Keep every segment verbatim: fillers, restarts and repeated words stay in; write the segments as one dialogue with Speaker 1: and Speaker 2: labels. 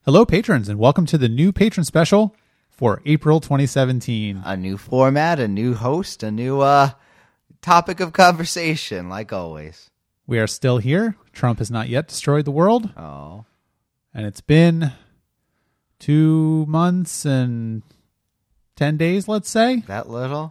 Speaker 1: Hello, patrons, and welcome to the new patron special for April twenty seventeen.
Speaker 2: A new format, a new host, a new uh, topic of conversation, like always.
Speaker 1: We are still here. Trump has not yet destroyed the world.
Speaker 2: Oh.
Speaker 1: And it's been two months and ten days, let's say.
Speaker 2: That little?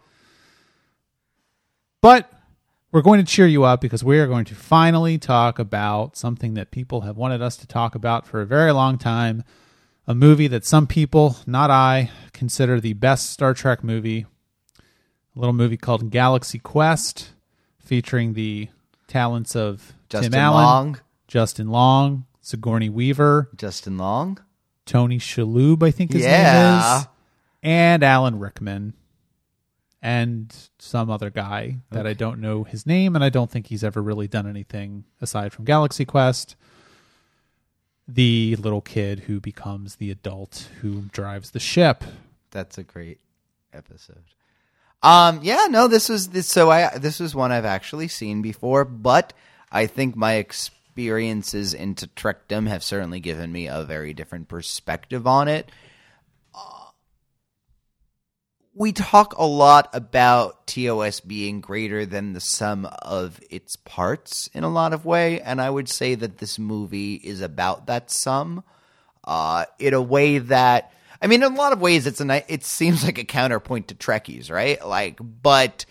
Speaker 1: But we're going to cheer you up because we are going to finally talk about something that people have wanted us to talk about for a very long time. A movie that some people, not I, consider the best Star Trek movie. A little movie called Galaxy Quest, featuring the talents of
Speaker 2: Justin
Speaker 1: Tim Allen,
Speaker 2: Long.
Speaker 1: Justin Long, Sigourney Weaver,
Speaker 2: Justin Long?
Speaker 1: Tony Shalhoub, I think his
Speaker 2: Yeah.
Speaker 1: name is, and Alan Rickman. And some other guy that
Speaker 2: Okay.
Speaker 1: I don't know his name, and I don't think he's ever really done anything aside from Galaxy Quest. The little kid who becomes the adult who drives the ship.
Speaker 2: That's a great episode. Um, yeah, no, this was this. So I this was one I've actually seen before, but I think my experiences into Trekdom have certainly given me a very different perspective on it. We talk a lot about T O S being greater than the sum of its parts in a lot of way, and I would say that this movie is about that sum uh, in a way that, I mean, in a lot of ways, it's a ni- it seems like a counterpoint to Trekkies, right? Like, but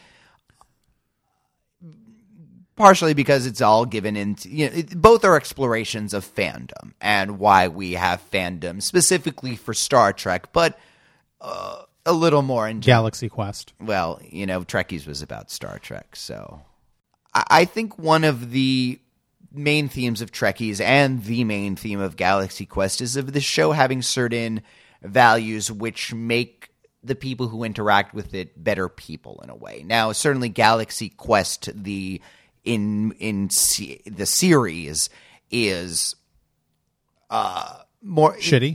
Speaker 2: partially because it's all given into, you know, it, both are explorations of fandom and why we have fandom specifically for Star Trek, but uh, a little more in
Speaker 1: Galaxy Quest.
Speaker 2: Well, you know, Trekkies was about Star Trek, so I, I think one of the main themes of Trekkies and the main theme of Galaxy Quest is of the show having certain values which make the people who interact with it better people in a way. Now, certainly Galaxy Quest, the in in se- the series is uh, more
Speaker 1: Shitty.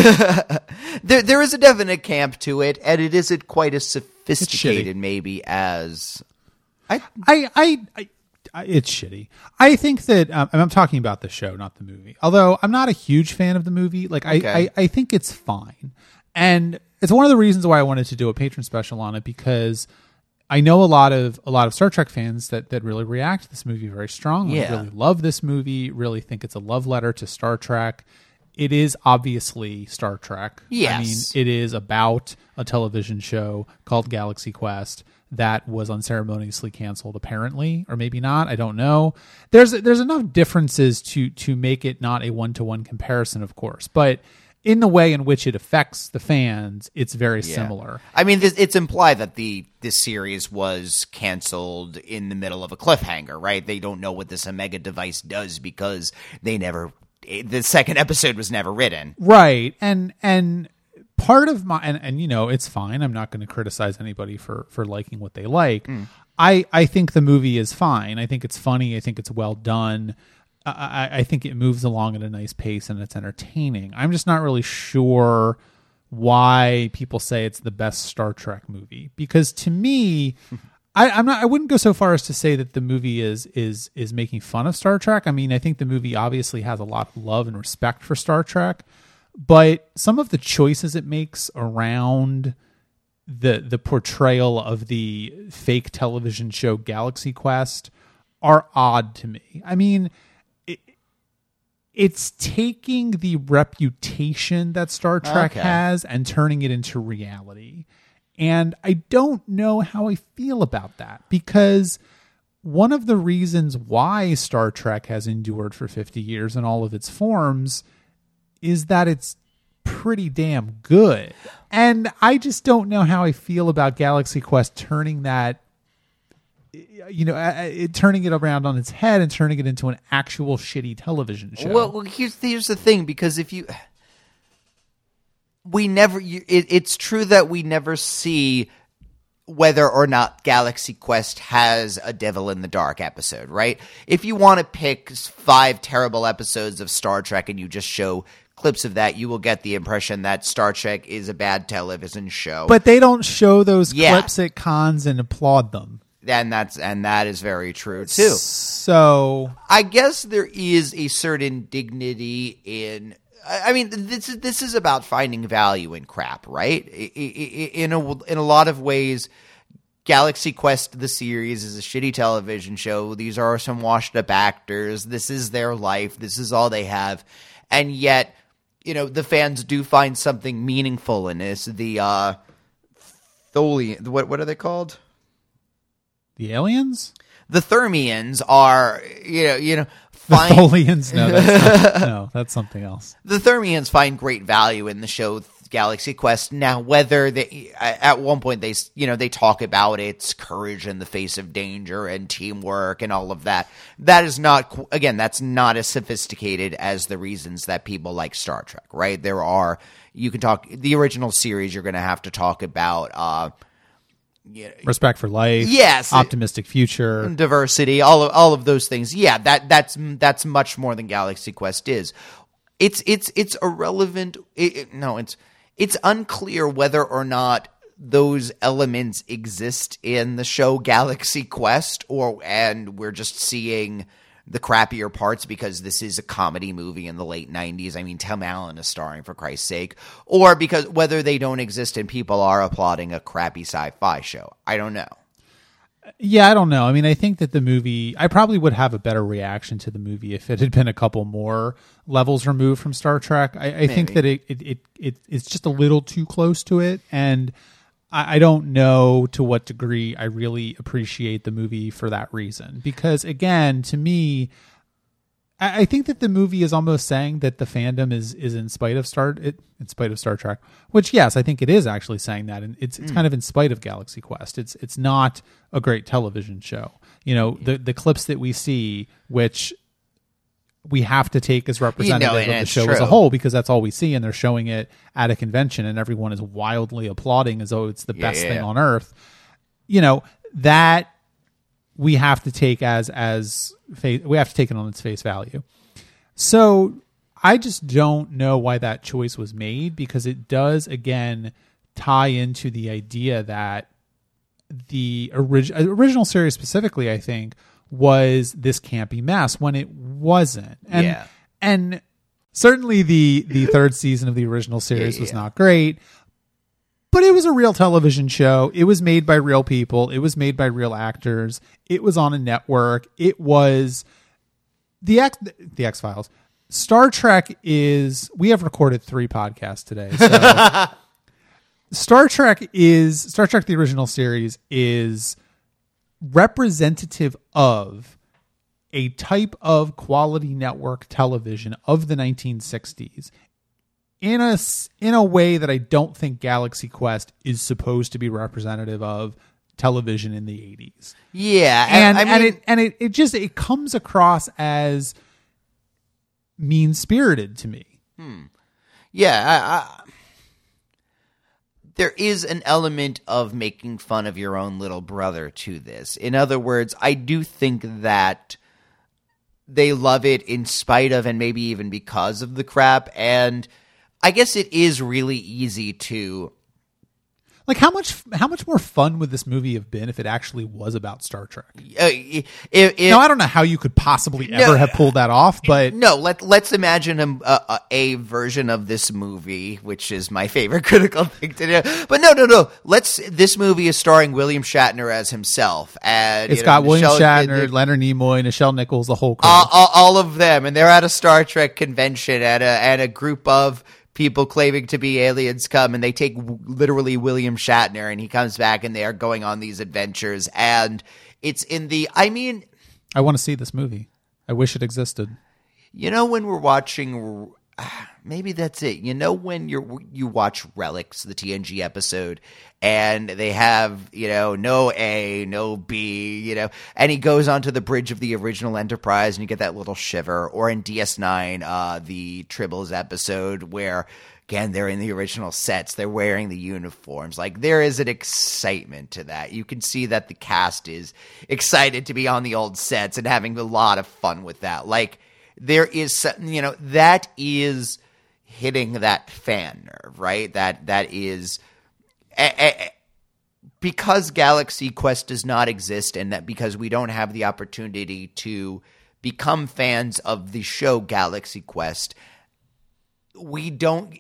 Speaker 2: there, there is a definite camp to it, and it isn't quite as sophisticated,
Speaker 1: shitty.
Speaker 2: maybe as I.
Speaker 1: I, I, I, I it's shitty. I think that, um, and I'm talking about the show, not the movie. Although I'm not a huge fan of the movie. Like, I,
Speaker 2: Okay.
Speaker 1: I, I think it's fine. And it's one of the reasons why I wanted to do a patron special on it, because I know a lot of, a lot of Star Trek fans that, that really react to this movie very strongly.
Speaker 2: Yeah.
Speaker 1: Really love this movie, really think it's a love letter to Star Trek. It is obviously Star Trek.
Speaker 2: Yes.
Speaker 1: I mean, it is about a television show called Galaxy Quest that was unceremoniously canceled, apparently, or maybe not. I don't know. There's there's enough differences to to make it not a one-to-one comparison, of course. But in the way in which it affects the fans, it's very
Speaker 2: Yeah.
Speaker 1: similar.
Speaker 2: I mean, this, it's implied that the this series was canceled in the middle of a cliffhanger, right? They don't know what this Omega device does because they never. The second episode was never written.
Speaker 1: Right. And and part of my and, and you know, it's fine. I'm not going to criticize anybody for for liking what they like. Mm. I, I think the movie is fine. I think it's funny. I think it's well done. I, I, I think it moves along at a nice pace and it's entertaining. I'm just not really sure why people say it's the best Star Trek movie. Because to me, I, I'm not. I wouldn't go so far as to say that the movie is is is making fun of Star Trek. I mean, I think the movie obviously has a lot of love and respect for Star Trek, but some of the choices it makes around the the portrayal of the fake television show Galaxy Quest are odd to me. I mean, it, it's taking the reputation that Star Trek
Speaker 2: Okay.
Speaker 1: has and turning it into reality. And I don't know how I feel about that, because one of the reasons why Star Trek has endured for fifty years in all of its forms is that it's pretty damn good. And I just don't know how I feel about Galaxy Quest turning that, you know, it, turning it around on its head and turning it into an actual shitty television show.
Speaker 2: Well, well here's here's the thing, because if you. We never. You, it, it's true that we never see whether or not Galaxy Quest has a Devil in the Dark episode, right? If you want to pick five terrible episodes of Star Trek and you just show clips of that, you will get the impression that Star Trek is a bad television show.
Speaker 1: But they don't show those
Speaker 2: Yeah.
Speaker 1: clips at cons and applaud them.
Speaker 2: and that's and that is very true too.
Speaker 1: So
Speaker 2: I guess there is a certain dignity in. I mean, this is this is about finding value in crap, right? In a in a lot of ways, Galaxy Quest the series is a shitty television show. These are some washed up actors. This is their life. This is all they have, and yet, you know, the fans do find something meaningful in this. The uh, Tholian, what what are they called?
Speaker 1: The aliens?
Speaker 2: The Thermians are, you know, you know,
Speaker 1: find... the Tholians. No, that's not, no, that's something else.
Speaker 2: The Thermians find great value in the show Galaxy Quest. Now, whether they, at one point they, you know, they talk about its courage in the face of danger and teamwork and all of that. That is not, again, that's not as sophisticated as the reasons that people like Star Trek, right? There are, you can talk, the original series, you're going to have to talk about, uh,
Speaker 1: Yeah. respect for life,
Speaker 2: yes,
Speaker 1: optimistic future,
Speaker 2: diversity, all of all of those things. Yeah, that that's that's much more than Galaxy Quest is. It's it's it's irrelevant. It, it, no, it's it's unclear whether or not those elements exist in the show Galaxy Quest, or and we're just seeing the crappier parts because this is a comedy movie in the late nineties. I mean, Tim Allen is starring, for Christ's sake. Or because whether they don't exist and people are applauding a crappy sci-fi show. I don't know.
Speaker 1: Yeah, I don't know. I mean, I think that the movie, I probably would have a better reaction to the movie if it had been a couple more levels removed from Star Trek. I, I think that it, it, it, it it's just a little too close to it. And I don't know to what degree I really appreciate the movie for that reason. Because, again, to me, I think that the movie is almost saying that the fandom is is in spite of Star it, in spite of Star Trek. Which, yes, I think it is actually saying that, and it's it's mm. kind of in spite of Galaxy Quest. It's it's not a great television show. You know, the the clips that we see, which we have to take as representative you know, of the show true. as a whole, because that's all we see, and they're showing it at a convention and everyone is wildly applauding as though it's the yeah, best yeah, thing yeah. on earth. You know, that we have to take as, as face, we have to take it on its face value. So I just don't know why that choice was made, because it does, again, tie into the idea that the orig- original series specifically, I think, was this campy mess when it wasn't. And,
Speaker 2: yeah.
Speaker 1: and certainly the, the third season of the original series yeah, yeah. was not great, but it was a real television show. It was made by real people. It was made by real actors. It was on a network. It was the X, the X-Files. Star Trek is, we have recorded three podcasts today. So Star Trek is, Star Trek, the original series, is representative of a type of quality network television of the nineteen sixties in a, in a way that I don't think Galaxy Quest is supposed to be representative of television in the eighties.
Speaker 2: Yeah.
Speaker 1: And,
Speaker 2: I mean,
Speaker 1: and it, and it, it just, it comes across as mean spirited to me.
Speaker 2: Hmm. Yeah. I, I, there is an element of making fun of your own little brother to this. In other words, I do think that they love it in spite of, and maybe even because of, the crap. And I guess it is really easy to,
Speaker 1: like, how much how much more fun would this movie have been if it actually was about Star Trek?
Speaker 2: Uh, if, if,
Speaker 1: now, I don't know how you could possibly ever no, have pulled that off, but
Speaker 2: no. Let Let's imagine a, a, a version of this movie, which is my favorite critical thing to do. But no, no, no. Let's. This movie is starring William Shatner as himself, and
Speaker 1: it's
Speaker 2: you know,
Speaker 1: got William
Speaker 2: Nichelle,
Speaker 1: Shatner,
Speaker 2: the, the,
Speaker 1: Leonard Nimoy, Nichelle Nichols, the whole crew.
Speaker 2: All, all, all of them, and they're at a Star Trek convention, and a and a group of people claiming to be aliens come, and they take w- literally William Shatner, and he comes back, and they are going on these adventures. And it's in the, I mean,
Speaker 1: I want to see this movie. I wish it existed.
Speaker 2: You know, when we're watching, maybe that's it. You know, when you're you watch Relics, the T N G episode, and they have, you know, no A, no B, you know, and he goes onto the bridge of the original Enterprise, and you get that little shiver. Or in D S nine, uh, the Tribbles episode, where again they're in the original sets, they're wearing the uniforms. Like, there is an excitement to that. You can see that the cast is excited to be on the old sets and having a lot of fun with that. Like, there is, you know, that is hitting that fan nerve, right? That that is, a, a, because Galaxy Quest does not exist, and that because we don't have the opportunity to become fans of the show Galaxy Quest, we don't.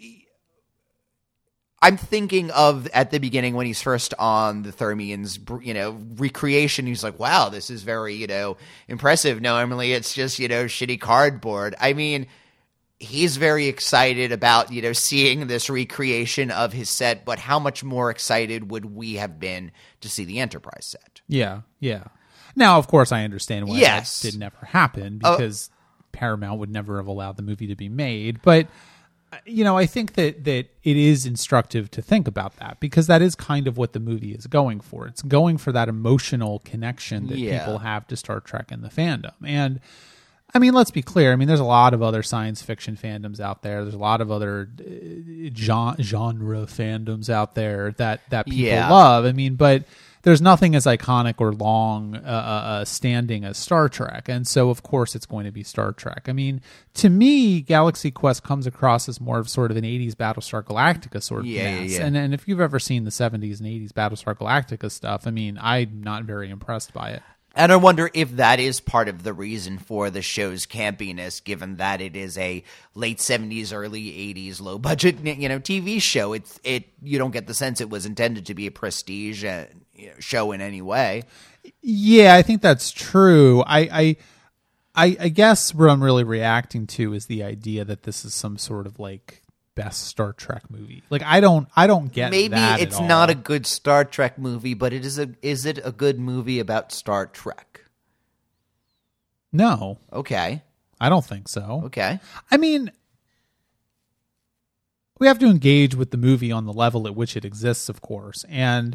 Speaker 2: I'm thinking of at the beginning when he's first on the Thermians, you know, recreation. He's like, wow, this is very, you know, impressive. Normally it's just, you know, shitty cardboard. I mean, he's very excited about, you know, seeing this recreation of his set, but how much more excited would we have been to see the Enterprise set?
Speaker 1: Yeah, yeah. Now, of course, I understand why
Speaker 2: yes.
Speaker 1: that did never happen, because uh, Paramount would never have allowed the movie to be made. But you know, I think that, that it is instructive to think about that, because that is kind of what the movie is going for. It's going for that emotional connection that
Speaker 2: yeah.
Speaker 1: people have to Star Trek and the fandom. And I mean, let's be clear. I mean, there's a lot of other science fiction fandoms out there. There's a lot of other uh, genre, genre fandoms out there that, that people
Speaker 2: yeah.
Speaker 1: love. I mean, but there's nothing as iconic or long uh, uh, standing as Star Trek. And so, of course, it's going to be Star Trek. I mean, to me, Galaxy Quest comes across as more of sort of an eighties Battlestar Galactica sort of
Speaker 2: yeah,
Speaker 1: mess.
Speaker 2: Yeah, yeah.
Speaker 1: And, and if you've ever seen the seventies and eighties Battlestar Galactica stuff, I mean, I'm not very impressed by it.
Speaker 2: And I wonder if that is part of the reason for the show's campiness, given that it is a late seventies, early eighties, low budget, you know, T V show. It's it you don't get the sense it was intended to be a prestige uh, you know, show in any way.
Speaker 1: Yeah, I think that's true. I, I, I, I guess what I'm really reacting to is the idea that this is some sort of like best Star Trek movie. Like I don't I don't get
Speaker 2: maybe
Speaker 1: that
Speaker 2: it's
Speaker 1: at all.
Speaker 2: not a good Star Trek movie, but it is a is it a good movie about Star Trek?
Speaker 1: No.
Speaker 2: Okay.
Speaker 1: I don't think so.
Speaker 2: Okay.
Speaker 1: I mean, we have to engage with the movie on the level at which it exists, of course. And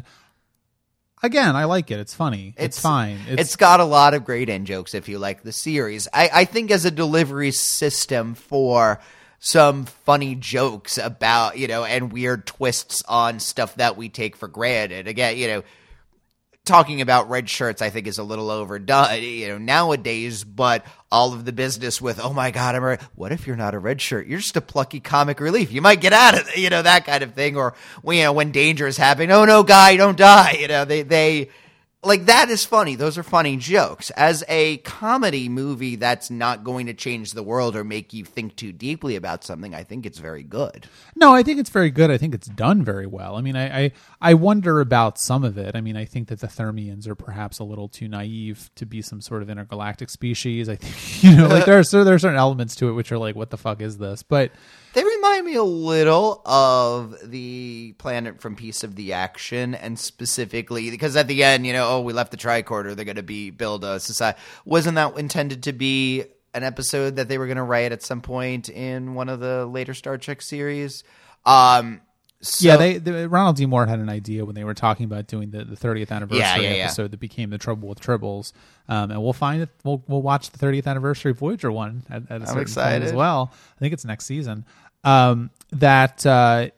Speaker 1: again, I like it. It's funny. It's, it's fine.
Speaker 2: It's, it's got a lot of great in jokes if you like the series. I, I think as a delivery system for some funny jokes about, you know, and weird twists on stuff that we take for granted. Again, you know, talking about red shirts, I think is a little overdone, you know, nowadays, but all of the business with, oh my God, I'm a, what if you're not a red shirt? You're just a plucky comic relief. You might get out of it, you know, that kind of thing. Or, you know, when danger is happening, oh no, guy, don't die. You know, they, they, like, that is funny. Those are funny jokes. As a comedy movie that's not going to change the world or make you think too deeply about something, I think it's very good.
Speaker 1: No, I think it's very good. I think it's done very well. I mean, I, I, I wonder about some of it. I mean, I think that the Thermians are perhaps a little too naive to be some sort of intergalactic species. I think, you know, like there are, so there are certain elements to it which are like, what the fuck is this? But
Speaker 2: they remind me a little of the planet from Piece of the Action, and specifically because at the end, you know, oh, we left the tricorder, they're going to be build a society. Wasn't that intended to be an episode that they were going to write at some point in one of the later Star Trek series? Um, so,
Speaker 1: yeah, they, they Ronald D. Moore had an idea when they were talking about doing the, the thirtieth anniversary
Speaker 2: yeah, yeah,
Speaker 1: episode
Speaker 2: yeah.
Speaker 1: that became The Trouble with Tribbles, um, and we'll find it. We'll we'll watch the thirtieth anniversary Voyager one at, at a
Speaker 2: I'm
Speaker 1: certain
Speaker 2: excited
Speaker 1: point as well. I think it's next season. Um, that uh,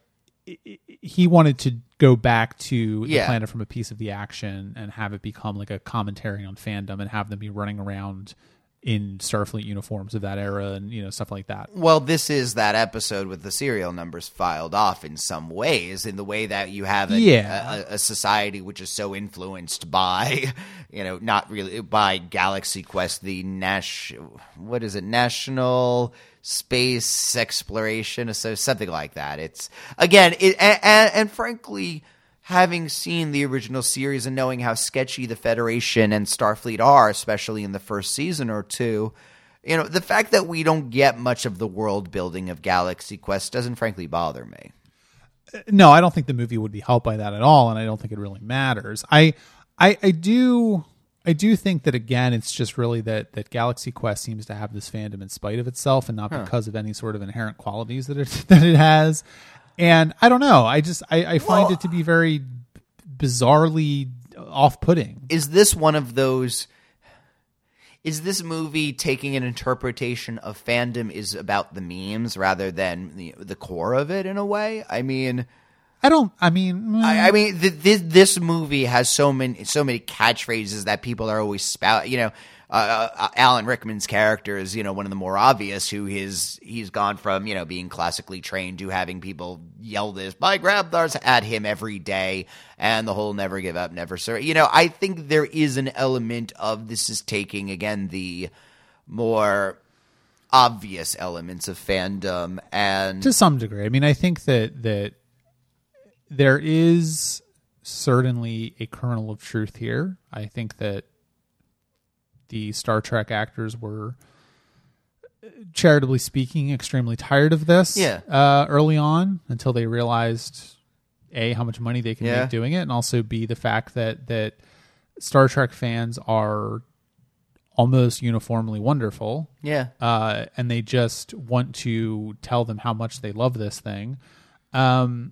Speaker 1: he wanted to go back to
Speaker 2: yeah.
Speaker 1: the planet from A Piece of the Action and have it become like a commentary on fandom and have them be running around in Starfleet uniforms of that era and, you know, stuff like that.
Speaker 2: Well, this is that episode with the serial numbers filed off in some ways, in the way that you have a,
Speaker 1: yeah.
Speaker 2: a, a society which is so influenced by, you know, not really by Galaxy Quest, the Nash, what is it, National Space Exploration, so something like that. It's again, it, and, and, and frankly, having seen the original series and knowing how sketchy the Federation and Starfleet are, especially in the first season or two, you know, the fact that we don't get much of the world building of Galaxy Quest doesn't frankly bother me.
Speaker 1: No, I don't think the movie would be helped by that at all, and I don't think it really matters. I, I, I do. I do think that, again, it's just really that, that Galaxy Quest seems to have this fandom in spite of itself and not huh. because of any sort of inherent qualities that it, that it has. And I don't know. I just I, I find
Speaker 2: well,
Speaker 1: it to be very bizarrely off-putting.
Speaker 2: Is this one of those... Is this movie taking an interpretation of fandom is about the memes rather than the, the core of it in a way? I mean...
Speaker 1: I don't. I mean,
Speaker 2: I, I mean, th- this this movie has so many so many catchphrases that people are always spout. You know, uh, uh, Alan Rickman's character is, you know, one of the more obvious, who his, he's gone from, you know, being classically trained to having people yell this, by Grabthar's at him every day, and the whole never give up, never surrender. You know, I think there is an element of this is taking, again, the more obvious elements of fandom, and
Speaker 1: to some degree. I mean, I think that that there is certainly a kernel of truth here. I think that the Star Trek actors were, charitably speaking, extremely tired of this
Speaker 2: yeah.
Speaker 1: uh, early on, until they realized, A, how much money they can
Speaker 2: yeah.
Speaker 1: make doing it, and also B, the fact that that Star Trek fans are almost uniformly wonderful.
Speaker 2: Yeah.
Speaker 1: Uh, and they just want to tell them how much they love this thing. Um,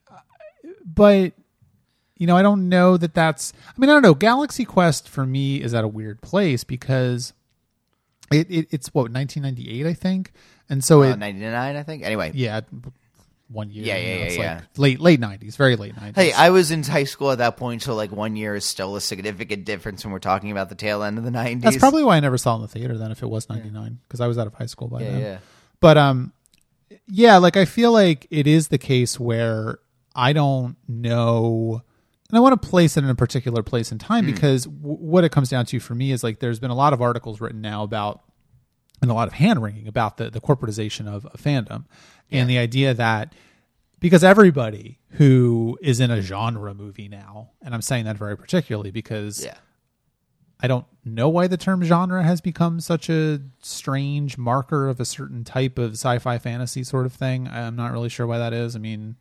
Speaker 1: but, you know, I don't know that that's... I mean, I don't know. Galaxy Quest, for me, is at a weird place because it, it it's, what, nineteen ninety-eight, I think? And so
Speaker 2: uh,
Speaker 1: it...
Speaker 2: ninety-nine, I think? Anyway.
Speaker 1: Yeah, one year.
Speaker 2: Yeah, yeah,
Speaker 1: you know,
Speaker 2: yeah,
Speaker 1: it's
Speaker 2: yeah.
Speaker 1: like late, late nineties, very late nineties.
Speaker 2: Hey, I was in high school at that point, so like one year is still a significant difference when we're talking about the tail end of the nineties.
Speaker 1: That's probably why I never saw it in the theater then, if it was ninety-nine, because I was out of high school by
Speaker 2: yeah,
Speaker 1: then.
Speaker 2: yeah.
Speaker 1: But um, yeah, like I feel like it is the case where I don't know, and I want to place it in a particular place in time, mm. because w- what it comes down to for me is like there's been a lot of articles written now about, and a lot of hand wringing about the, the corporatization of, of fandom, yeah. and the idea that because everybody who is in a genre movie now, and I'm saying that very particularly because
Speaker 2: yeah.
Speaker 1: I don't know why the term genre has become such a strange marker of a certain type of sci-fi fantasy sort of thing. I'm not really sure why that is. I mean,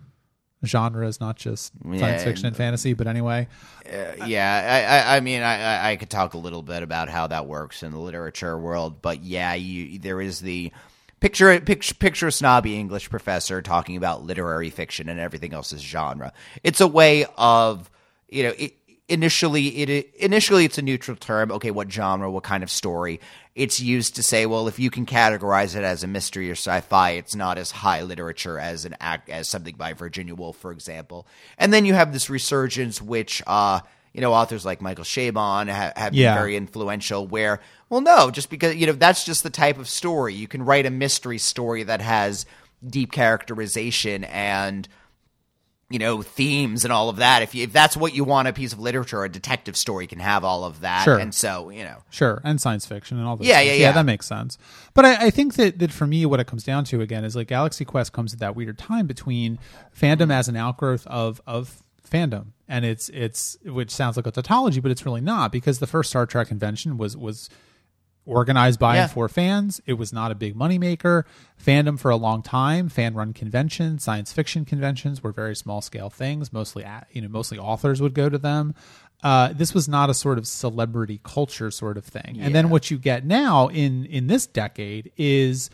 Speaker 1: genre is not just
Speaker 2: yeah,
Speaker 1: science fiction and, and fantasy, but anyway.
Speaker 2: Uh, yeah, I, I, I mean, I, I could talk a little bit about how that works in the literature world, but yeah, you, there is the... Picture, picture picture a snobby English professor talking about literary fiction and everything else is genre. It's a way of, you know, it, initially it initially it's a neutral term. Okay, what genre, what kind of story? It's used to say, well, if you can categorize it as a mystery or sci-fi, it's not as high literature as an act as something by Virginia Woolf, for example. And then you have this resurgence, which uh, you know, authors like Michael Chabon have, have
Speaker 1: yeah.
Speaker 2: been very influential. Where Well, no, just because, you know, that's just the type of story. You can write a mystery story that has deep characterization and, you know, themes and all of that. If you, if that's what you want a piece of literature, a detective story can have all of that.
Speaker 1: Sure.
Speaker 2: And so, you know.
Speaker 1: Sure. And science fiction and all this.
Speaker 2: Yeah,
Speaker 1: things.
Speaker 2: yeah,
Speaker 1: yeah.
Speaker 2: yeah.
Speaker 1: That makes sense. But I, I think that, that for me, what it comes down to, again, is like Galaxy Quest comes at that weird time between fandom as an outgrowth of, of fandom. And it's, it's, which sounds like a tautology, but it's really not, because the first Star Trek convention was, was, organized by
Speaker 2: yeah.
Speaker 1: and for fans. It was not a big moneymaker. Fandom for a long time, fan-run conventions, science fiction conventions were very small-scale things. Mostly, you know, mostly authors would go to them. Uh, this was not a sort of celebrity culture sort of thing.
Speaker 2: Yeah.
Speaker 1: And then what you get now in in this decade is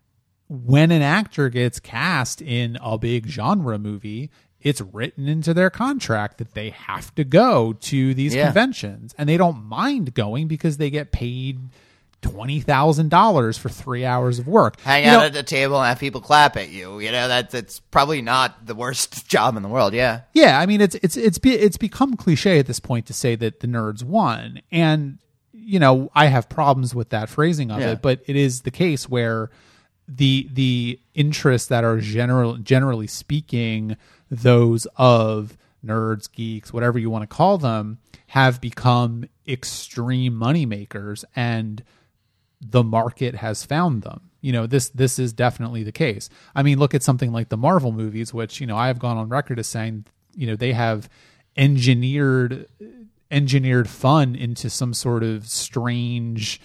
Speaker 1: when an actor gets cast in a big genre movie, it's written into their contract that they have to go to these
Speaker 2: yeah.
Speaker 1: conventions, and they don't mind going because they get paid twenty thousand dollars for three hours of work.
Speaker 2: Hang
Speaker 1: you
Speaker 2: out
Speaker 1: know,
Speaker 2: at the table and have people clap at you. You know, that's, that's probably not the worst job in the world. Yeah.
Speaker 1: Yeah. I mean, it's, it's, it's, be, it's become cliche at this point to say that the nerds won. And, you know, I have problems with that phrasing of
Speaker 2: yeah.
Speaker 1: it, but it is the case where the, the interests that are general, generally speaking, those of nerds, geeks, whatever you want to call them, have become extreme moneymakers, and the market has found them. You know, this this is definitely the case. I mean, look at something like the Marvel movies, which, you know, I have gone on record as saying, you know, they have engineered engineered fun into some sort of strange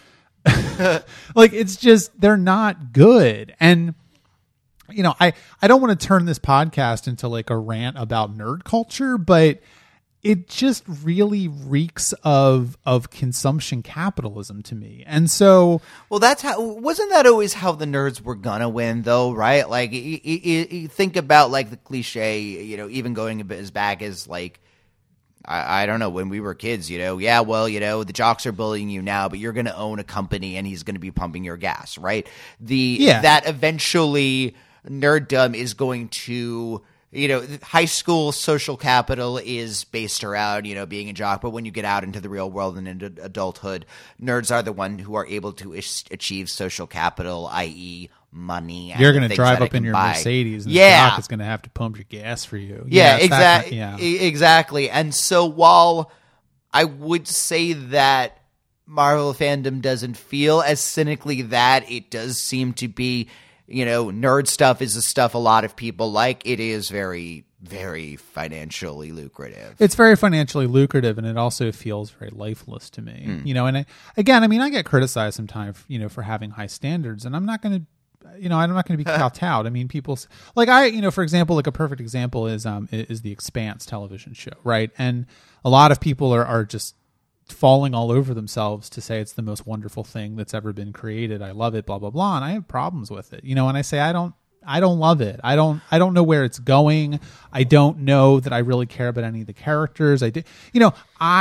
Speaker 1: like, it's just, they're not good. And you know, I, I don't want to turn this podcast into like a rant about nerd culture, but it just really reeks of of consumption capitalism to me. And so,
Speaker 2: well, that's how, wasn't that always how the nerds were gonna win, though, right? Like, you, you, you think about like the cliche, you know, even going a bit as back as like, I, I don't know, when we were kids, you know, yeah, well, you know, the jocks are bullying you now, but you're going to own a company and he's going to be pumping your gas, right? The
Speaker 1: yeah.
Speaker 2: that eventually nerddom is going to you know, high school social capital is based around, you know, being a jock. But when you get out into the real world and into adulthood, nerds are the one who are able to ish- achieve social capital, that is money. And
Speaker 1: You're going to
Speaker 2: things
Speaker 1: drive
Speaker 2: that
Speaker 1: up in your
Speaker 2: buy.
Speaker 1: Mercedes and
Speaker 2: yeah.
Speaker 1: the jock is going to have to pump your gas for you.
Speaker 2: Yeah,
Speaker 1: yeah
Speaker 2: exactly.
Speaker 1: Yeah.
Speaker 2: Exactly. And so while I would say that Marvel fandom doesn't feel as cynically that, it does seem to be, you know, nerd stuff is the stuff a lot of people like. It is very, very financially lucrative.
Speaker 1: It's very financially lucrative, and it also feels very lifeless to me. Mm. You know, and I, again, I mean, I get criticized sometimes, you know, for having high standards, and I'm not going to, you know, I'm not going to be kowtowed. I mean, people like I, you know, for example, like a perfect example is um is the Expanse television show, right? And a lot of people are are just falling all over themselves to say it's the most wonderful thing that's ever been created. I love it, blah blah blah, and I have problems with it, you know. And I say I don't, I don't love it. I don't, I don't know where it's going. I don't know that I really care about any of the characters. I did, you know,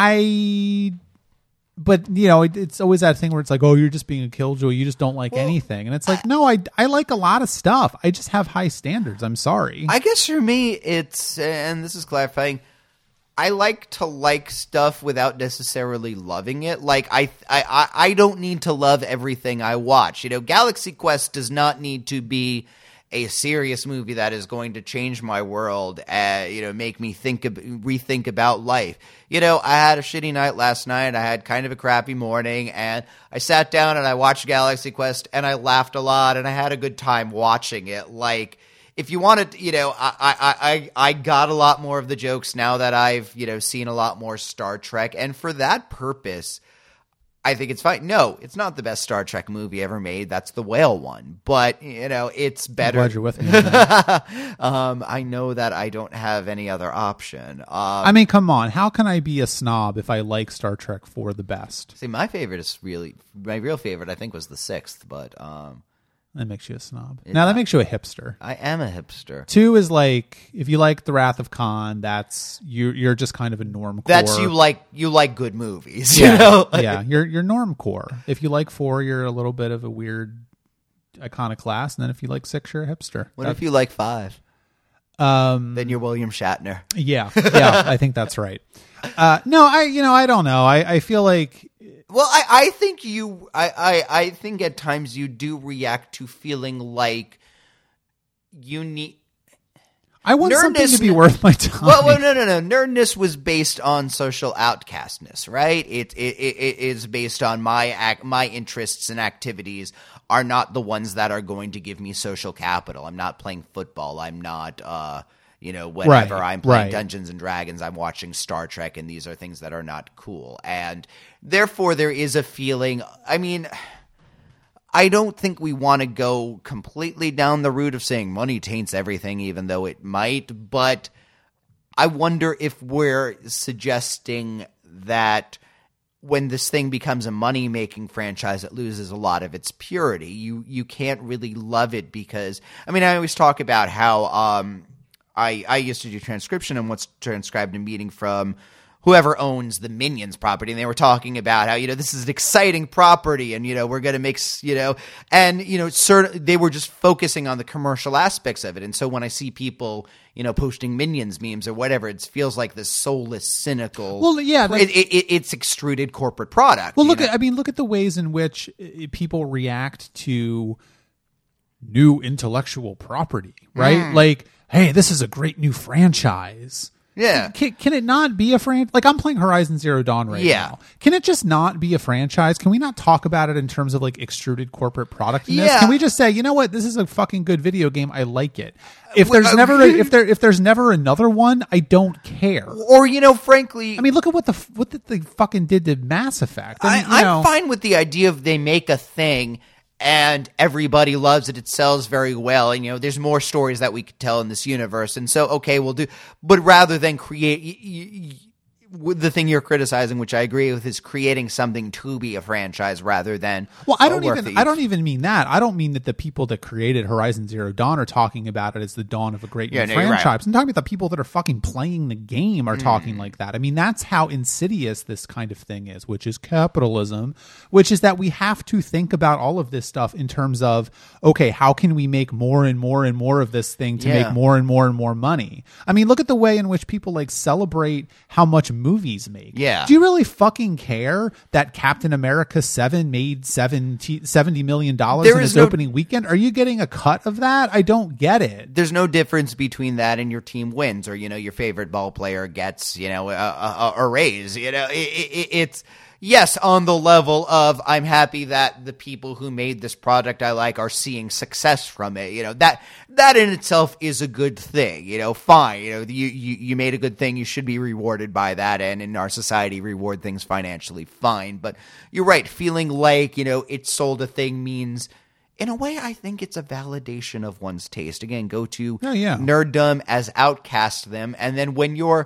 Speaker 1: I. But, you know, it, it's always that thing where it's like, oh, you're just being a killjoy. You just don't like well, anything. And it's like, no, I, I like a lot of stuff. I just have high standards. I'm sorry.
Speaker 2: I guess for me, it's, and this is clarifying, I like to like stuff without necessarily loving it. Like, I, I, I don't need to love everything I watch. You know, Galaxy Quest does not need to be a serious movie that is going to change my world, uh, you know, make me think, rethink about life. You know, I had a shitty night last night. I had kind of a crappy morning, and I sat down and I watched Galaxy Quest, and I laughed a lot, and I had a good time watching it. Like, if you wanted, you know, I, I, I, I got a lot more of the jokes now that I've, you know, seen a lot more Star Trek, and for that purpose, I think it's fine. No, it's not the best Star Trek movie ever made. That's the whale one. But, you know, it's better.
Speaker 1: I'm glad you're with me on that.
Speaker 2: um, I know that I don't have any other option. Um,
Speaker 1: I mean, come on. How can I be a snob if I like Star Trek for the best?
Speaker 2: See, my favorite is really, my real favorite, I think, was the sixth. But um,
Speaker 1: that makes you a snob. Now, that makes you a hipster.
Speaker 2: I am a hipster.
Speaker 1: Two is like, if you like The Wrath of Khan, that's, you, you're just kind of a normcore.
Speaker 2: That's you like, you like good movies,
Speaker 1: yeah,
Speaker 2: you know?
Speaker 1: yeah, you're, you're normcore. If you like four, you're a little bit of a weird iconoclast. And then if you like six, you're a hipster.
Speaker 2: What
Speaker 1: that's,
Speaker 2: if you like five?
Speaker 1: Um,
Speaker 2: then you're William Shatner.
Speaker 1: Yeah, yeah, I think that's right. Uh, no, I, you know, I don't know. I, I feel like...
Speaker 2: Well, I, I think you, I, I, I think at times you do react to feeling like you need.
Speaker 1: I want something to be worth my time.
Speaker 2: Well, well, no, no, no. Nerdness was based on social outcastness, right? It, it, it, it is based on my ac- my interests and activities are not the ones that are going to give me social capital. I'm not playing football. I'm not. Uh, You know, whenever
Speaker 1: right,
Speaker 2: I'm playing
Speaker 1: right.
Speaker 2: Dungeons and Dragons, I'm watching Star Trek, and these are things that are not cool. And therefore, there is a feeling, I mean, I don't think we want to go completely down the route of saying money taints everything, even though it might. But I wonder if we're suggesting that when this thing becomes a money-making franchise, it loses a lot of its purity. You, you can't really love it because, I mean, I always talk about how, um, I, I used to do transcription and once transcribed a meeting from whoever owns the Minions property, and they were talking about how, you know, this is an exciting property and, you know, we're going to make, you know, and, you know, certain, they were just focusing on the commercial aspects of it. And so when I see people, you know, posting Minions memes or whatever, it feels like this soulless, cynical,
Speaker 1: well, yeah,
Speaker 2: it, it, it, it's extruded corporate product.
Speaker 1: Well, look
Speaker 2: know?
Speaker 1: at, I mean, look at the ways in which people react to new intellectual property, right? Mm. Like, hey, this is a great new franchise.
Speaker 2: Yeah.
Speaker 1: Can, can it not be a franchise? Like, I'm playing Horizon Zero Dawn right
Speaker 2: yeah.
Speaker 1: now. Can it just not be a franchise? Can we not talk about it in terms of, like, extruded corporate product?
Speaker 2: Yeah.
Speaker 1: Can we just say, you know what? This is a fucking good video game. I like it. If there's uh, never a, if there if there's never another one, I don't care.
Speaker 2: Or, you know, frankly,
Speaker 1: I mean, look at what the what the, they fucking did to Mass Effect. I mean,
Speaker 2: I,
Speaker 1: you know,
Speaker 2: I'm fine with the idea of they make a thing and everybody loves it. It sells very well. And, you know, there's more stories that we could tell in this universe. And so, okay, we'll do, but rather than create, y- y- the thing you're criticizing, which I agree with, is creating something to be a franchise rather than
Speaker 1: well, I don't
Speaker 2: a
Speaker 1: even I don't even mean that. I don't mean that the people that created Horizon Zero Dawn are talking about it as the dawn of a great
Speaker 2: yeah,
Speaker 1: new
Speaker 2: no,
Speaker 1: franchise.
Speaker 2: Right.
Speaker 1: I'm talking about the people that are fucking playing the game are
Speaker 2: mm.
Speaker 1: talking like that. I mean, that's how insidious this kind of thing is, which is capitalism, which is that we have to think about all of this stuff in terms of, okay, how can we make more and more and more of this thing to
Speaker 2: yeah.
Speaker 1: make more and more and more money? I mean, look at the way in which people like celebrate how much movies make.
Speaker 2: Yeah.
Speaker 1: Do you really fucking care that Captain America seven made seventy, seventy million dollars in its no, opening weekend? Are you getting a cut of that? I don't get it.
Speaker 2: There's no difference between that and your team wins, or, you know, your favorite ball player gets, you know, a, a, a raise. You know, it, it, it's, yes, on the level of I'm happy that the people who made this product I like are seeing success from it. You know, that that in itself is a good thing. You know, fine. You know, you, you, you made a good thing. You should be rewarded by that. And in our society, reward things financially. Fine. But you're right. Feeling like, you know, it sold a thing means, in a way, I think it's a validation of one's taste. Again, go to
Speaker 1: oh, yeah.
Speaker 2: nerddom as outcast them. And then when you're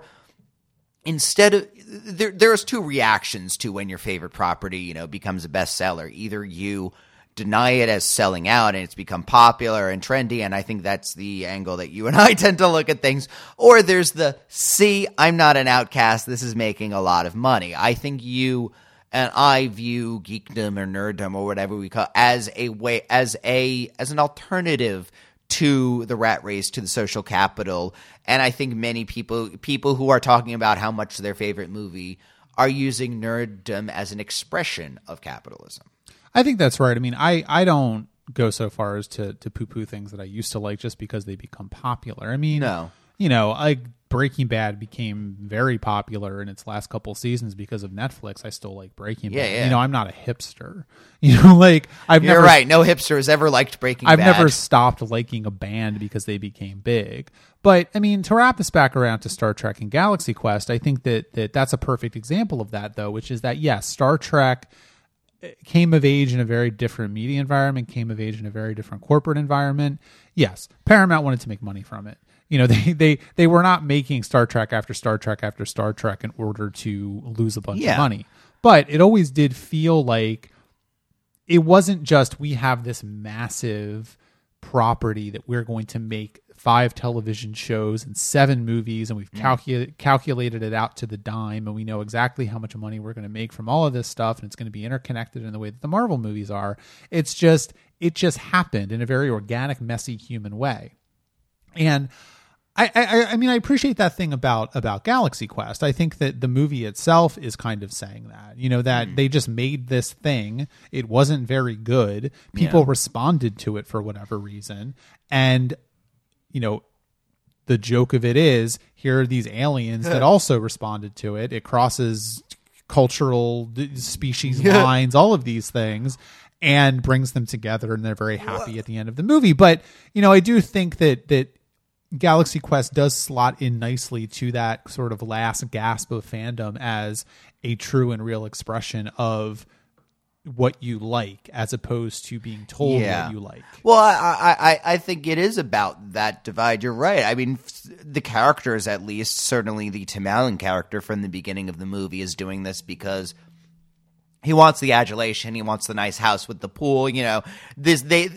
Speaker 2: Instead of there, there's two reactions to when your favorite property, you know, becomes a bestseller. Either you deny it as selling out and it's become popular and trendy, and I think that's the angle that you and I tend to look at things. Or there's the, see, I'm not an outcast. This is making a lot of money. I think you and I view geekdom or nerddom or whatever we call it as a way, as a as an alternative to the rat race, to the social capital. And I think many people people who are talking about how much their favorite movie are using nerddom as an expression of capitalism.
Speaker 1: I think that's right. I mean, I, I don't go so far as to, to poo-poo things that I used to like just because they become popular. I mean,
Speaker 2: no.
Speaker 1: you know, like Breaking Bad became very popular in its last couple seasons because of Netflix. I still like Breaking
Speaker 2: yeah,
Speaker 1: Bad.
Speaker 2: Yeah.
Speaker 1: You know, I'm not a hipster. You know, like I've
Speaker 2: You're
Speaker 1: never
Speaker 2: right. No hipster has ever liked Breaking
Speaker 1: I've
Speaker 2: Bad.
Speaker 1: I've never stopped liking a band because they became big. But I mean, to wrap this back around to Star Trek and Galaxy Quest, I think that, that that's a perfect example of that, though, which is that, yes, Star Trek came of age in a very different media environment, came of age in a very different corporate environment. Yes, Paramount wanted to make money from it. You know, they, they, they were not making Star Trek after Star Trek after Star Trek in order to lose a bunch
Speaker 2: yeah.
Speaker 1: of money. But it always did feel like it wasn't just we have this massive property that we're going to make five television shows and seven movies, and we've
Speaker 2: mm.
Speaker 1: calculated calculated it out to the dime, and we know exactly how much money we're going to make from all of this stuff, and it's going to be interconnected in the way that the Marvel movies are. It's just it just happened in a very organic, messy, human way. And I, I, I mean, I appreciate that thing about, about Galaxy Quest. I think that the movie itself is kind of saying that, you know, that mm. they just made this thing. It wasn't very good. People yeah. responded to it for whatever reason. And, you know, the joke of it is, here are these aliens that also responded to it. It crosses cultural species yeah. lines, all of these things, and brings them together, and they're very happy what? at the end of the movie. But, you know, I do think that, that, Galaxy Quest does slot in nicely to that sort of last gasp of fandom as a true and real expression of what you like, as opposed to being told
Speaker 2: yeah.
Speaker 1: what you like.
Speaker 2: Well, I, I, I think it is about that divide. You're right. I mean, the characters, at least, certainly the Tim Allen character from the beginning of the movie, is doing this because he wants the adulation. He wants the nice house with the pool. You know, this they.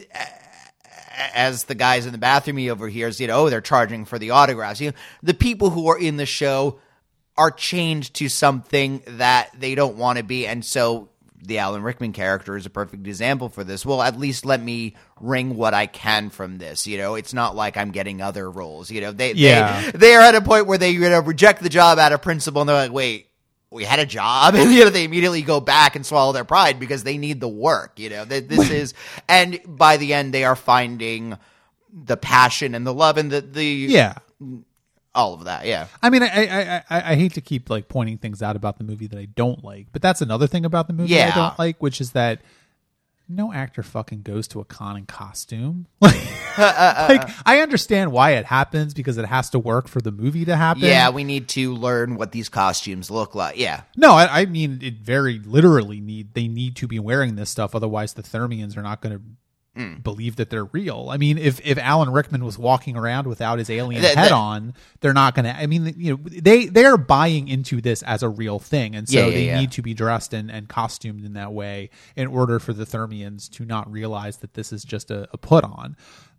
Speaker 2: As the guys in the bathroom he overhears, you know, oh, they're charging for the autographs. You know, the people who are in the show are chained to something that they don't want to be. And so the Alan Rickman character is a perfect example for this. Well, at least let me wring what I can from this. You know, it's not like I'm getting other roles. You know, they,
Speaker 1: yeah.
Speaker 2: they, they are at a point where they, you know, reject the job out of principle, and they're like, wait, we had a job, and you know they immediately go back and swallow their pride because they need the work. You know, this is, and by the end they are finding the passion and the love and the the
Speaker 1: yeah,
Speaker 2: all of that. Yeah,
Speaker 1: I mean, I I I, I hate to keep like pointing things out about the movie that I don't like, but that's another thing about the movie
Speaker 2: yeah.
Speaker 1: I don't like, which is that no actor fucking goes to a con in costume. Like, like, I understand why it happens because it has to work for the movie to happen.
Speaker 2: Yeah, we need to learn what these costumes look like. Yeah.
Speaker 1: No, I, I mean, it very literally need, they need to be wearing this stuff. Otherwise the Thermians are not going to mm. believe that they're real. I mean, if if Alan Rickman was walking around without his alien
Speaker 2: that,
Speaker 1: head
Speaker 2: that,
Speaker 1: on, they're not going to. I mean, you know, they they are buying into this as a real thing, and so
Speaker 2: yeah, yeah,
Speaker 1: they
Speaker 2: yeah.
Speaker 1: need to be dressed and, and costumed in that way in order for the Thermians to not realize that this is just a, a put on.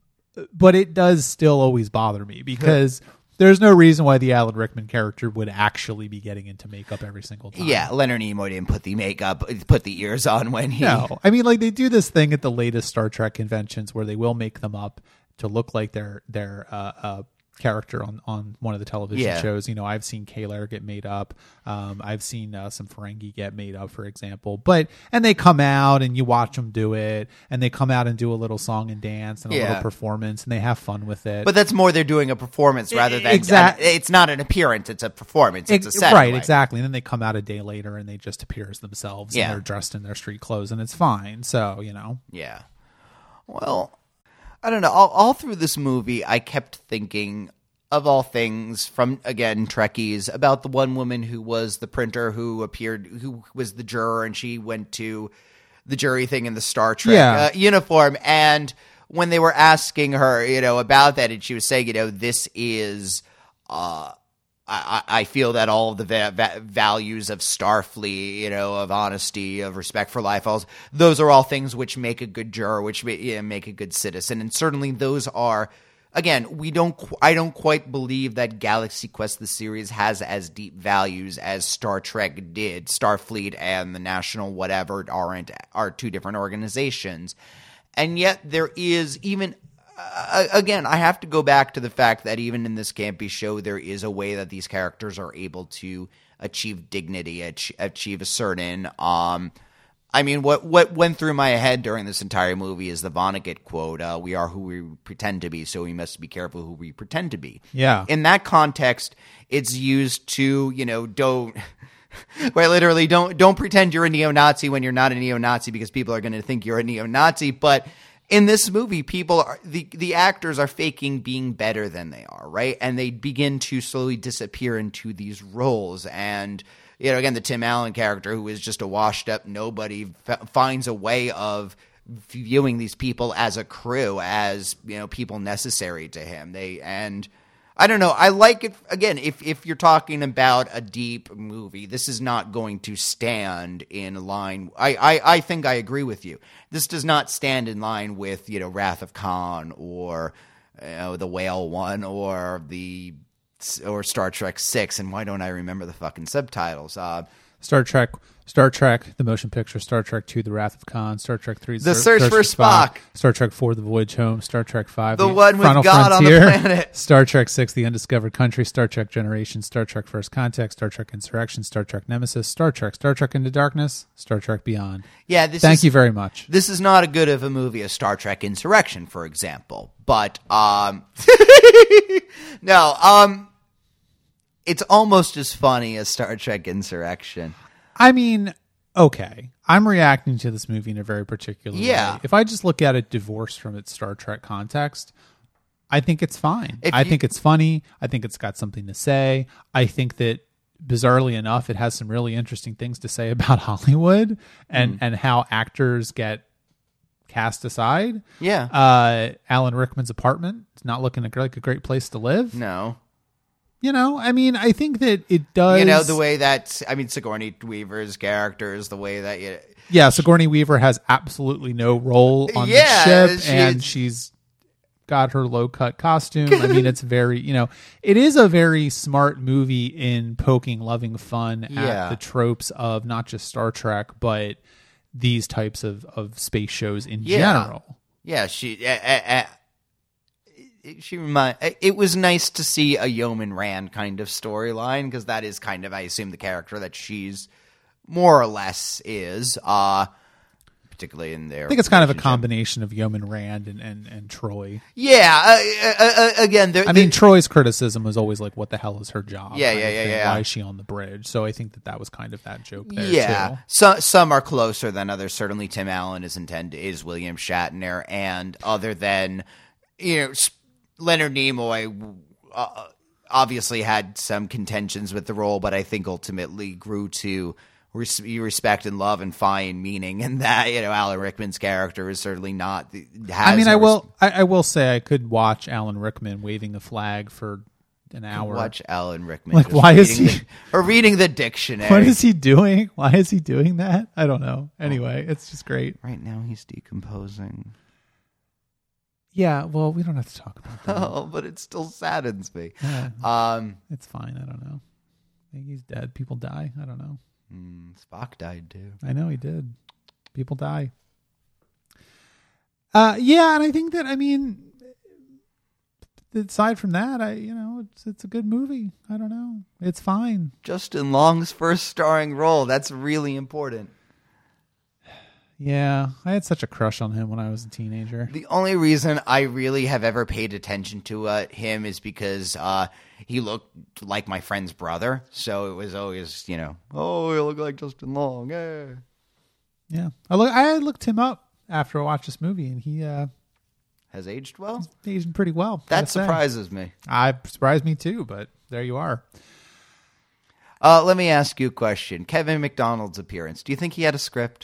Speaker 1: But it does still always bother me because. There's no reason why the Alan Rickman character would actually be getting into makeup every single time.
Speaker 2: Yeah, Leonard Nimoy didn't put the makeup, put the ears on when he...
Speaker 1: No, I mean, like, they do this thing at the latest Star Trek conventions where they will make them up to look like their their uh, uh, character on, on one of the television
Speaker 2: yeah.
Speaker 1: shows. You know, I've seen Kaler get made up. Um, I've seen uh, some Ferengi get made up, for example. But and they come out and you watch them do it, and they come out and do a little song and dance and a
Speaker 2: yeah.
Speaker 1: little performance, and they have fun with it.
Speaker 2: But that's more they're doing a performance rather than
Speaker 1: exactly.
Speaker 2: It's not an appearance; it's a performance. It's a set,
Speaker 1: right?
Speaker 2: Right.
Speaker 1: Exactly. And then they come out a day later and they just appear as themselves.
Speaker 2: Yeah.
Speaker 1: And they're dressed in their street clothes, and it's fine. So you know.
Speaker 2: Yeah. Well, I don't know. All, all through this movie, I kept thinking. Of all things, from, again, Trekkies, about the one woman who was the printer who appeared, who was the juror, and she went to the jury thing in the Star Trek
Speaker 1: yeah.
Speaker 2: uh, uniform. And when they were asking her, you know, about that, and she was saying, you know, this is, uh, I, I feel that all of the va- va- values of Starfleet, you know, of honesty, of respect for life, all, those are all things which make a good juror, which you know, make a good citizen. And certainly those are... Again, we don't. I don't quite believe that Galaxy Quest, the series, has as deep values as Star Trek did. Starfleet and the National whatever aren't are two different organizations, and yet there is even. Uh, again, I have to go back to the fact that even in this campy show, there is a way that these characters are able to achieve dignity, ach- achieve a certain. Um, I mean, what what went through my head during this entire movie is the Vonnegut quote, uh, we are who we pretend to be, so we must be careful who we pretend to be.
Speaker 1: Yeah.
Speaker 2: In that context, it's used to, you know, don't... Where literally, don't don't pretend you're a neo-Nazi when you're not a neo-Nazi because people are going to think you're a neo-Nazi. But in this movie, people are... The, the actors are faking being better than they are, right? And they begin to slowly disappear into these roles, and... You know, again, the Tim Allen character, who is just a washed-up nobody, f- finds a way of viewing these people as a crew, as, you know, people necessary to him. They and I don't know. I like it. Again, if if you're talking about a deep movie, this is not going to stand in line. I, I, I think I agree with you. This does not stand in line with, you know, Wrath of Khan or, you know, The Whale One or the... or Star Trek six, and why don't I remember the fucking subtitles? Uh,
Speaker 1: Star Trek, Star Trek, the motion picture, Star Trek two, The Wrath of Khan, Star Trek three,
Speaker 2: The Search for Spock,
Speaker 1: Star Trek four, The Voyage Home, Star Trek five,
Speaker 2: The One with
Speaker 1: Final
Speaker 2: God
Speaker 1: Frontier,
Speaker 2: on the Planet,
Speaker 1: Star Trek six, The Undiscovered Country, Star Trek Generation, Star Trek First Contact, Star Trek Insurrection, Star Trek Nemesis, Star Trek, Star Trek Into Darkness, Star Trek Beyond.
Speaker 2: Yeah, this
Speaker 1: Thank
Speaker 2: is,
Speaker 1: you very much.
Speaker 2: This is not a good of a movie as Star Trek Insurrection, for example, but um, no, um. It's almost as funny as Star Trek Insurrection.
Speaker 1: I mean, okay. I'm reacting to this movie in a very particular
Speaker 2: yeah.
Speaker 1: way. If I just look at it divorced from its Star Trek context, I think it's fine.
Speaker 2: If
Speaker 1: I
Speaker 2: you,
Speaker 1: think it's funny. I think it's got something to say. I think that, bizarrely enough, it has some really interesting things to say about Hollywood and, mm. and how actors get cast aside.
Speaker 2: Yeah.
Speaker 1: Uh, Alan Rickman's apartment is not looking like a great place to live.
Speaker 2: No.
Speaker 1: You know, I mean, I think that it does.
Speaker 2: You know, the way that, I mean, Sigourney Weaver's character is the way that you.
Speaker 1: Yeah, Sigourney Weaver has absolutely no role on
Speaker 2: yeah,
Speaker 1: the ship,
Speaker 2: she's,
Speaker 1: and she's got her low cut costume. I mean, it's very, you know, it is a very smart movie in poking loving fun
Speaker 2: yeah.
Speaker 1: at the tropes of not just Star Trek, but these types of, of space shows in
Speaker 2: yeah.
Speaker 1: general.
Speaker 2: Yeah, she. Uh, uh, She remind. It was nice to see a Yeoman Rand kind of storyline because that is kind of, I assume, the character that she's more or less is. Uh, particularly in there.
Speaker 1: I think it's kind of a combination of Yeoman Rand and, and, and Troy.
Speaker 2: Yeah. Uh, uh, uh, again,
Speaker 1: I mean, Troy's criticism was always like, what the hell is her job?
Speaker 2: Yeah, yeah, yeah, yeah.
Speaker 1: Why is she on the bridge? So I think that that was kind of that joke there,
Speaker 2: yeah.
Speaker 1: too.
Speaker 2: So, some are closer than others. Certainly Tim Allen is intended, is William Shatner. And other than, you know, Leonard Nimoy uh, obviously had some contentions with the role, but I think ultimately grew to res- you respect and love and find meaning in that. You know, Alan Rickman's character is certainly not. Has
Speaker 1: I mean, I
Speaker 2: no
Speaker 1: will.
Speaker 2: res-
Speaker 1: I, I will say I could watch Alan Rickman waving a flag for an hour.
Speaker 2: Watch Alan Rickman.
Speaker 1: Like,
Speaker 2: just
Speaker 1: why is
Speaker 2: reading
Speaker 1: he-
Speaker 2: the- or reading the dictionary?
Speaker 1: What is he doing? Why is he doing that? I don't know. Anyway, it's just great.
Speaker 2: Right now, he's decomposing.
Speaker 1: Yeah. Well, we don't have to talk about that.
Speaker 2: Oh, but it still saddens me.
Speaker 1: Yeah,
Speaker 2: Um,
Speaker 1: it's fine. I don't know. I think he's dead. People die. I don't know.
Speaker 2: mm, Spock died too.
Speaker 1: I know he did. People die. Uh, yeah, and I think that I mean, aside from that, I you know it's it's a good movie. I don't know. It's fine.
Speaker 2: Justin Long's first starring role. That's really important.
Speaker 1: Yeah, I had such a crush on him when I was a teenager.
Speaker 2: The only reason I really have ever paid attention to uh, him is because uh, he looked like my friend's brother. So it was always, you know, oh, you look like Justin Long. Yeah.
Speaker 1: Yeah, I look. I looked him up after I watched this movie, and he uh,
Speaker 2: Has aged well?
Speaker 1: aged pretty well.
Speaker 2: That
Speaker 1: gotta say.
Speaker 2: surprises me.
Speaker 1: I surprised me too, but there you are.
Speaker 2: Uh, let me ask you a question. Kevin McDonald's appearance. Do you think he had a script?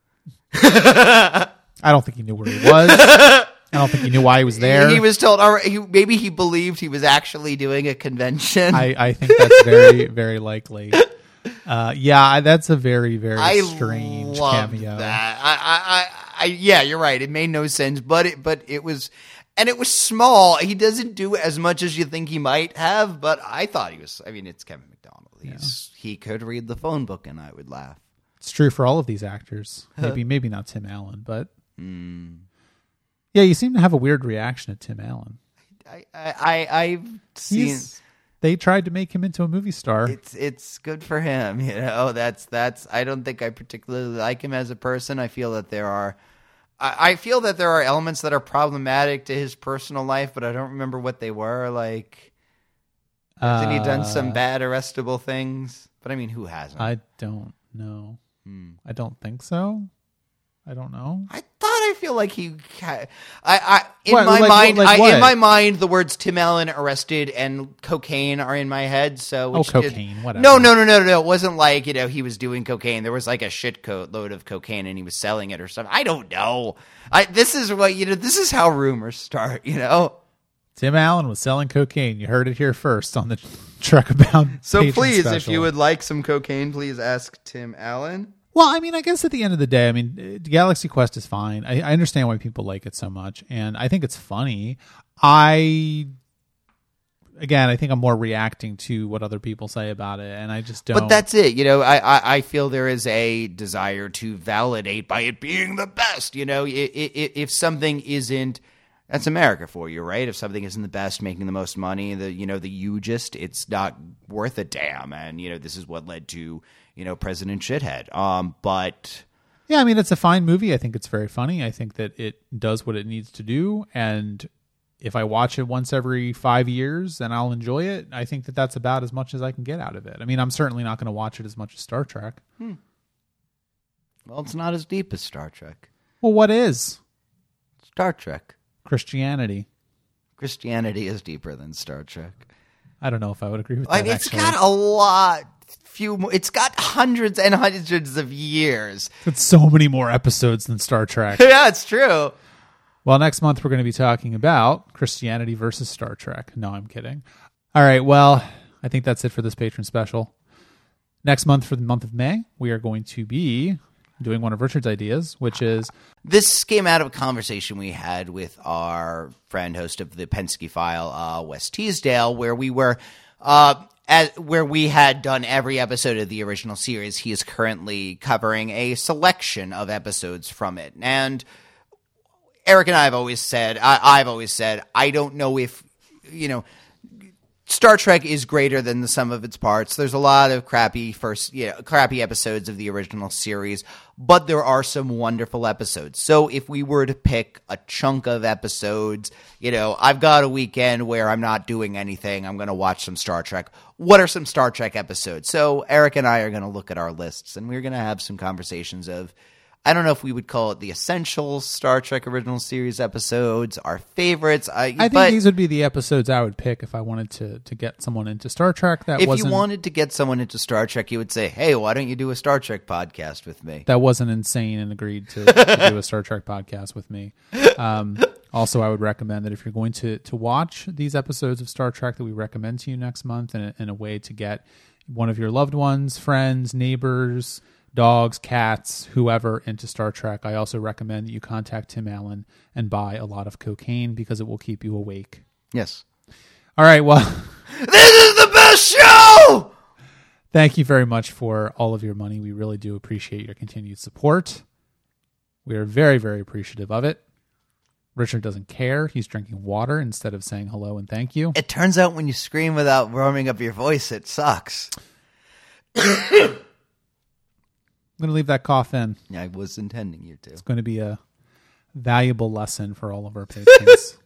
Speaker 1: I don't think he knew where he was. I don't think he knew why he was there.
Speaker 2: He was told, all right, he, maybe he believed he was actually doing a convention.
Speaker 1: I, I think that's very, very likely. Uh, yeah, that's a very, very
Speaker 2: I
Speaker 1: strange
Speaker 2: love
Speaker 1: cameo.
Speaker 2: that. I, I, I, I, yeah, you're right. It made no sense, but it, but it was, and it was small. He doesn't do as much as you think he might have, but I thought he was. I mean, it's Kevin McDonald. He's he could read the phone book, and I would laugh.
Speaker 1: It's true for all of these actors. Maybe, maybe not Tim Allen, but
Speaker 2: Mm.
Speaker 1: yeah, you seem to have a weird reaction to Tim Allen.
Speaker 2: I, I, I, I've seen.
Speaker 1: He's, they tried to make him into a movie star.
Speaker 2: It's it's good for him, you know. That's that's. I don't think I particularly like him as a person. I feel that there are, I, I feel that there are elements that are problematic to his personal life, but I don't remember what they were. Like, hasn't he done some
Speaker 1: Uh,
Speaker 2: bad arrestable things? But I mean, who hasn't?
Speaker 1: I don't know.
Speaker 2: Hmm.
Speaker 1: I don't think so. I don't know.
Speaker 2: I thought I feel like he. I, I in
Speaker 1: What,
Speaker 2: my
Speaker 1: like-
Speaker 2: mind,
Speaker 1: like
Speaker 2: I,
Speaker 1: what?
Speaker 2: in my mind, the words Tim Allen arrested and cocaine are in my head. So
Speaker 1: Oh,
Speaker 2: which did-
Speaker 1: cocaine, whatever.
Speaker 2: No, no, no, no, no. It wasn't like you know he was doing cocaine. There was like a shit coat load of cocaine and he was selling it or something. I don't know. I this is what you know. This is how rumors start. You know.
Speaker 1: Tim Allen was selling cocaine. You heard it here first on the Trek About.
Speaker 2: So
Speaker 1: Patron
Speaker 2: please, if
Speaker 1: special.
Speaker 2: you would like some cocaine, please ask Tim Allen.
Speaker 1: Well, I mean, I guess at the end of the day, I mean, uh, Galaxy Quest is fine. I, I understand why people like it so much, and I think it's funny. I, again, I think I'm more reacting to what other people say about it, and I just don't.
Speaker 2: But that's it. You know, I, I, I feel there is a desire to validate by it being the best. You know, I- I- if something isn't, that's America for you, right? If something isn't the best, making the most money, the you know the you just, it's not worth a damn. And you know, this is what led to you know President Shithead. Um, but
Speaker 1: Yeah, I mean, it's a fine movie. I think it's very funny. I think that it does what it needs to do, and if I watch it once every five years, then I'll enjoy it. I think that that's about as much as I can get out of it. I mean, I'm certainly not going to watch it as much as Star Trek.
Speaker 2: well, it's not as deep as Star Trek.
Speaker 1: Well, what is
Speaker 2: Star Trek.
Speaker 1: Christianity?
Speaker 2: Christianity is deeper than Star Trek.
Speaker 1: I don't know if I would agree with that.
Speaker 2: I mean, it's
Speaker 1: actually.
Speaker 2: got a lot, few. More, it's got hundreds and hundreds of years.
Speaker 1: It's so many more episodes than Star Trek.
Speaker 2: Yeah, it's true.
Speaker 1: Well, next month we're going to be talking about Christianity versus Star Trek. No, I'm kidding. All right. Well, I think that's it for this patron special. Next month, for the month of May, we are going to be doing one of Richard's ideas, which is
Speaker 2: This came out of a conversation we had with our friend, host of the Penske File, uh, Wes Teasdale, where we were, uh, at, where we had done every episode of the original series. He is currently covering a selection of episodes from it, and Eric and I have always said, I, I've always said, I don't know if you know. Star Trek is greater than the sum of its parts. There's a lot of crappy first, you know, crappy episodes of the original series, but there are some wonderful episodes. So if we were to pick a chunk of episodes, you know, I've got a weekend where I'm not doing anything. I'm going to watch some Star Trek. What are some Star Trek episodes? So Eric and I are going to look at our lists, and we're going to have some conversations of, I don't know if we would call it the essential Star Trek original series episodes, our favorites. I,
Speaker 1: I think
Speaker 2: but
Speaker 1: these would be the episodes I would pick if I wanted to to get someone into Star Trek. That
Speaker 2: if
Speaker 1: wasn't,
Speaker 2: you wanted to get someone into Star Trek, you would say, hey, why don't you do a Star Trek podcast with me?
Speaker 1: that wasn't insane and agreed to, to do a Star Trek podcast with me. Um, also, I would recommend that if you're going to to watch these episodes of Star Trek that we recommend to you next month in a, in a way to get one of your loved ones, friends, neighbors, dogs, cats, whoever into Star Trek, I also recommend that you contact Tim Allen and buy a lot of cocaine because it will keep you awake.
Speaker 2: Yes.
Speaker 1: All right, well,
Speaker 2: This is the best show!
Speaker 1: thank you very much for all of your money. We really do appreciate your continued support. We are very, very appreciative of it. Richard doesn't care. He's drinking water instead of saying hello and thank you.
Speaker 2: It turns out when you scream without warming up your voice, it sucks.
Speaker 1: I'm going to leave that cough in.
Speaker 2: I was intending you to.
Speaker 1: It's going to be a valuable lesson for all of our patrons.